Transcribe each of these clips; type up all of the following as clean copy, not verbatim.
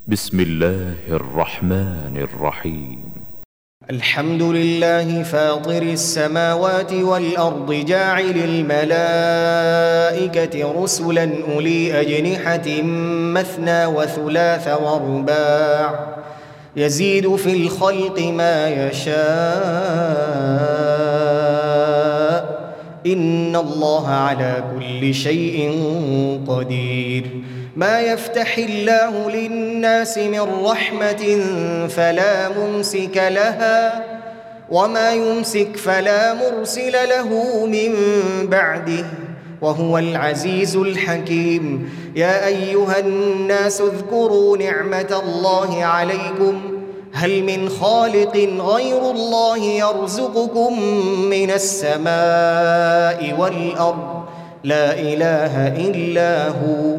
بسم الله الرحمن الرحيم. الحمد لله فاطر السماوات والأرض جاعل الملائكة رسلا أولي أجنحة مثنى وثلاث ورباع يزيد في الخلق ما يشاء إن الله على كل شيء قدير. ما يفتح الله للناس من رحمة فلا ممسك لها وما يمسك فلا مرسل له من بعده وهو العزيز الحكيم. يا أيها الناس اذكروا نعمة الله عليكم هل من خالق غير الله يرزقكم من السماء والأرض لا إله إلا هو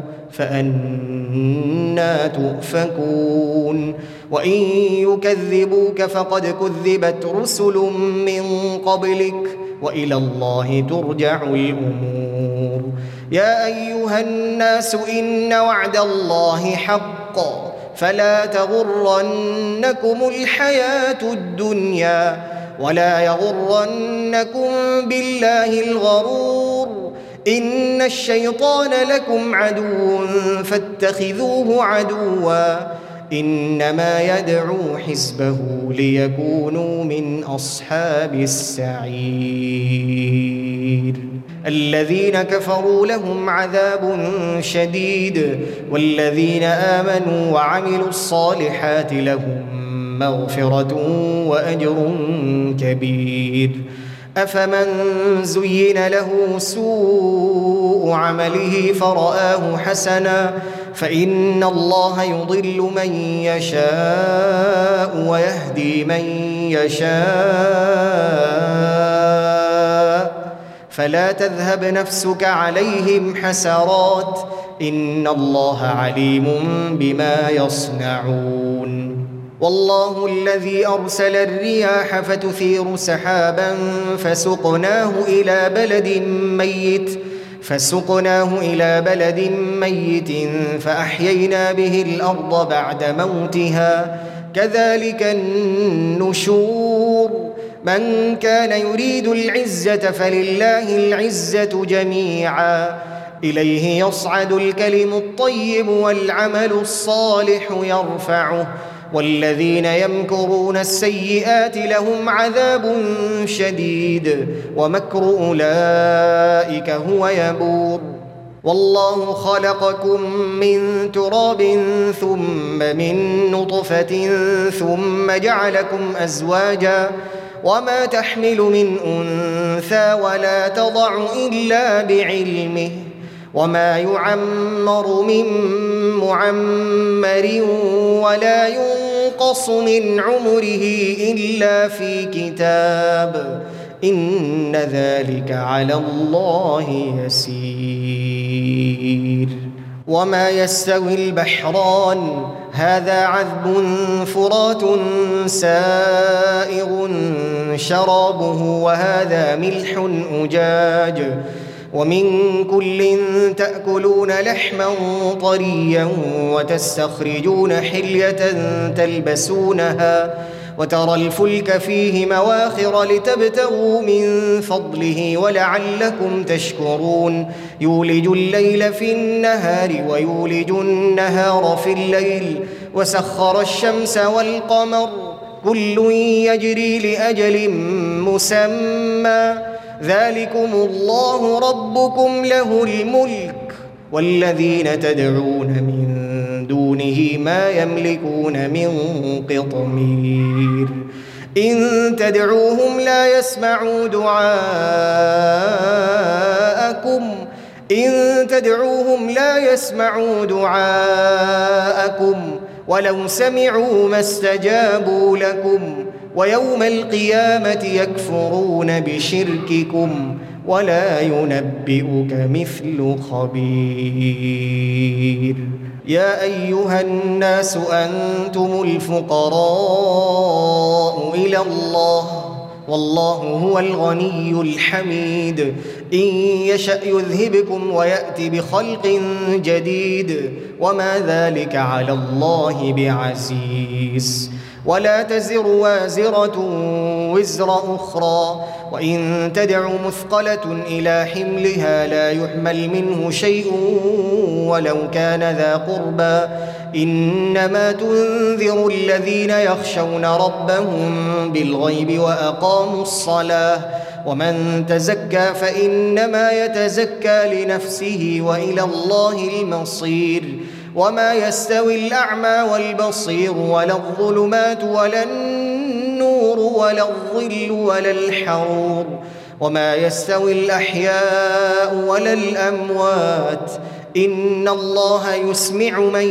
فأنى تؤفكون. وإن يكذبوك فقد كذبت رسل من قبلك وإلى الله ترجع الأمور. يا أيها الناس إن وعد الله حق فلا تغرنكم الحياة الدنيا ولا يغرنكم بالله الغرور. إن الشيطان لكم عدو فاتخذوه عدوا إنما يدعو حزبه ليكونوا من أصحاب السعير. الذين كفروا لهم عذاب شديد والذين آمنوا وعملوا الصالحات لهم مغفرة وأجر كبير. أفمن زين له سوء عمله فرآه حسنا فإن الله يضل من يشاء ويهدي من يشاء فلا تذهب نفسك عليهم حسرات إن الله عليم بما يصنعون. والله الذي أرسل الرياح فتثير سحابا فسقناه إلى بلد ميت فأحيينا به الأرض بعد موتها كذلك النشور. من كان يريد العزة فلله العزة جميعا إليه يصعد الكلم الطيب والعمل الصالح يرفعه والذين يمكرون السيئات لهم عذاب شديد ومكر أولئك هو يبور. والله خلقكم من تراب ثم من نطفة ثم جعلكم أزواجا وما تحمل من أنثى ولا تضع إلا بعلمه وما يعمر من معمر ولا ينقص من عمره إلا في كتاب إن ذلك على الله يسير. وما يستوي البحران هذا عذب فرات سائغ شرابه وهذا ملح أجاج ومن كل تأكلون لحما طريا وتستخرجون حلية تلبسونها وترى الفلك فيه مواخر لتبتغوا من فضله ولعلكم تشكرون. يولج الليل في النهار ويولج النهار في الليل وسخر الشمس والقمر كل يجري لأجل مسمى ذلكم الله ربكم له الملك والذين تدعون من دونه ما يملكون من قطمير. إن تدعوهم لا يسمعوا دعاءكم ولو سمعوا ما استجابوا لكم ويوم القيامة يكفرون بشرككم ولا ينبئك مثل خبير. يا أيها الناس أنتم الفقراء إلى الله والله هو الغني الحميد. إن يشأ يذهبكم ويأتي بخلق جديد وما ذلك على الله بعزيز. ولا تزر وازرة وزر أخرى، وإن تدع مثقلة إلى حملها لا يحمل منه شيء ولو كان ذا قربى، إنما تنذر الذين يخشون ربهم بالغيب وأقاموا الصلاة، ومن تزكى فإنما يتزكى لنفسه وإلى الله المصير. وما يستوي الأعمى والبصير ولا الظلمات ولا النور ولا الظل ولا الحرور، وما يستوي الأحياء ولا الأموات، إن الله يسمع من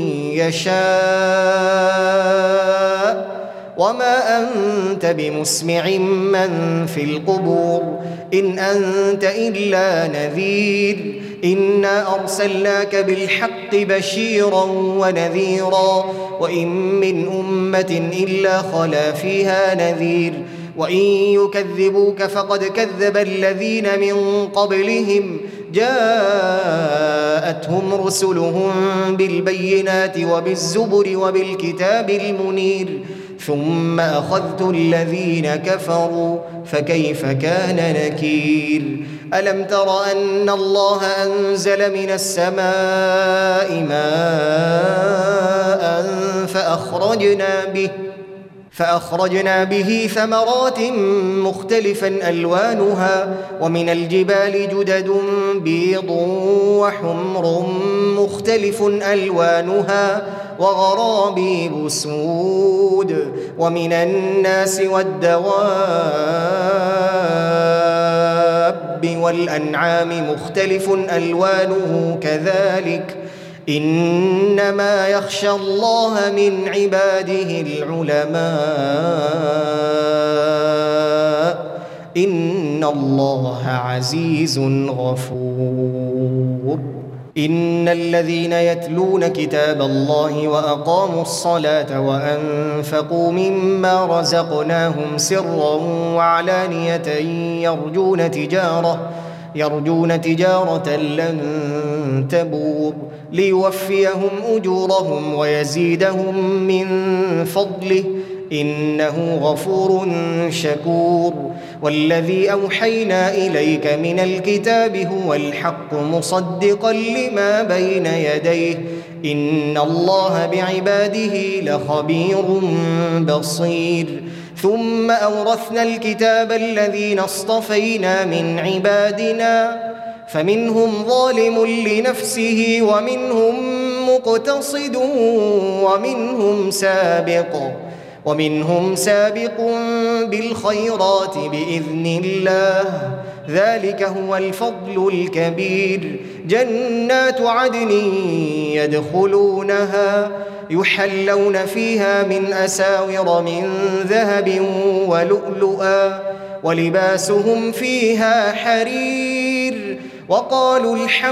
يشاء وما أنت بمسمع من في القبور، إن أنت إلا نذير. إنا أرسلناك بالحق بشيرا ونذيرا، وإن من أمة إلا خلا فيها نذير، وإن يكذبوك فقد كذب الذين من قبلهم، جاءتهم رسلهم بالبينات وبالزبر وبالكتاب المنير، ثم أخذت الذين كفروا فكيف كان نكير. ألم تر أن الله أنزل من السماء ماء فأخرجنا به ثمرات مختلفا ألوانها، ومن الجبال جدد بيض وحمر مختلف ألوانها وغرابيب سود، ومن الناس والدواب والأنعام مختلف ألوانه كذلك، إنما يخشى الله من عباده العلماء، إن الله عزيز غفور. إن الذين يتلون كتاب الله وأقاموا الصلاة وأنفقوا مما رزقناهم سرا وعلانية يرجون تجارة لن تبور، ليوفيهم أجورهم ويزيدهم من فضله، إنه غفور شكور. والذي أوحينا إليك من الكتاب هو الحق مصدقا لما بين يديه، إن الله بعباده لخبير بصير. ثم أورثنا الكتاب الذين اصطفينا من عبادنا، فمنهم ظالم لنفسه ومنهم مقتصد ومنهم سابق بالخيرات بإذن الله، ذلك هو الفضل الكبير. جنات عدن يدخلونها يحلون فيها من أساور من ذهب ولؤلؤا، ولباسهم فيها حرير، وقالوا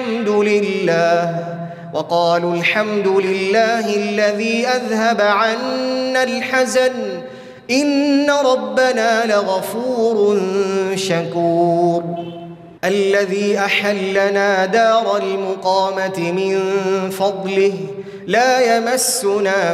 الحمد لله الذي أذهب عنا الحزن، إن ربنا لغفور شكور. الذي أحلنا دار المقامة من فضله لا يمسنا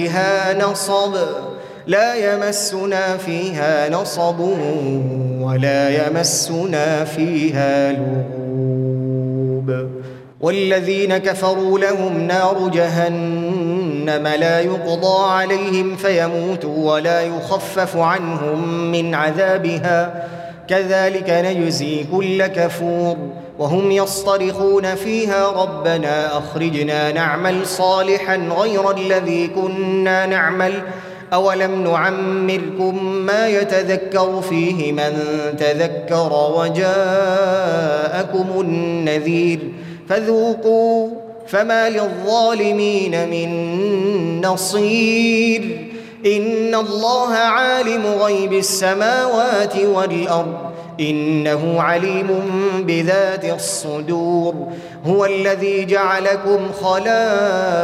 فيها نصب ولا يمسنا فيها لغوب. والذين كفروا لهم نار جهنم لا يقضى عليهم فيموتوا ولا يخفف عنهم من عذابها، كذلك نجزي كل كفور. وهم يصطرخون فيها ربنا أخرجنا نعمل صالحا غير الذي كنا نعمل، أولم نعمركم ما يتذكر فيه من تذكر وجاءكم النذير، فذوقوا فما للظالمين من نصير. إن الله عالم غيب السماوات والأرض، إنه عليم بذات الصدور. هو الذي جعلكم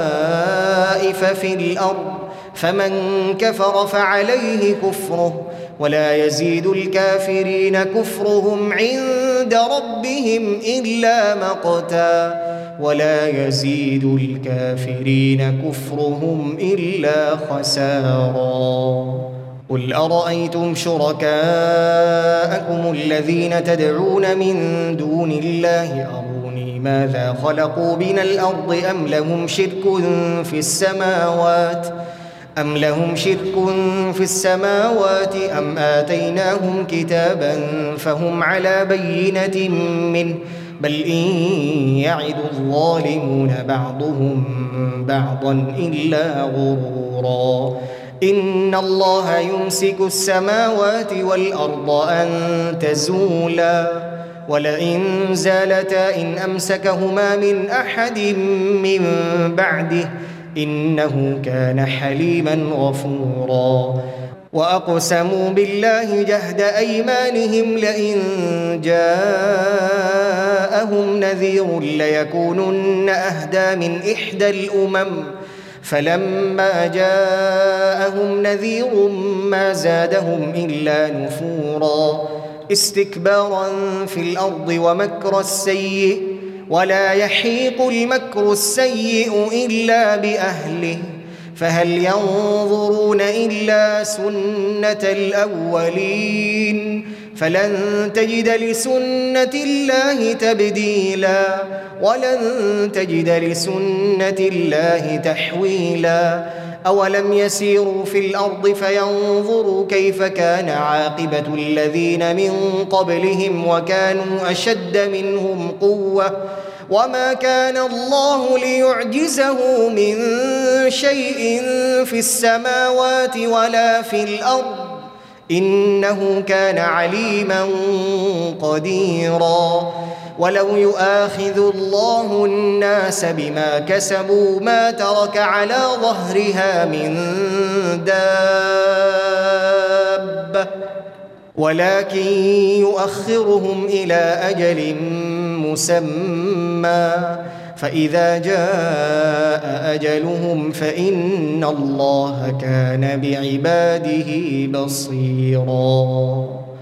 خلائف في الأرض، فمن كفر فعليه كفره، ولا يزيد الكافرين كفرهم عند ربهم إلا مقتا ولا يزيد الكافرين كفرهم إلا خسارا قل أرأيتم شركاءكم الذين تدعون من دون الله أروني ماذا خلقوا من الأرض أم لهم شرك في السماوات أم آتيناهم كتابا فهم على بينة منه بل إن يعد الظالمون بعضهم بعضا إلا غرورا إن الله يمسك السماوات والأرض أن تزولا ولئن زالتا إن أمسكهما من أحد من بعده إنه كان حليما غفورا وأقسموا بالله جهد أيمانهم لئن جاءهم نذير ليكونن أهدى من إحدى الأمم فلما جاءهم نذير ما زادهم إلا نفورا استكبارا في الأرض ومكر السيء ولا يحيق المكر السيء إلا بأهله فهل ينظرون إلا سنة الأولين فلن تجد لسنة الله تبديلا ولن تجد لسنة الله تحويلا أولم يسيروا في الأرض فينظروا كيف كان عاقبة الذين من قبلهم وكانوا أشد منهم قوة وما كان الله ليعجزه من شيء في السماوات ولا في الأرض إنه كان عليما قديرا ولو يؤاخذ الله الناس بما كسبوا ما ترك على ظهرها من دابة ولكن يؤخرهم إلى أجل مسمى فإذا جاء أجلهم فإن الله كان بعباده بصيرا.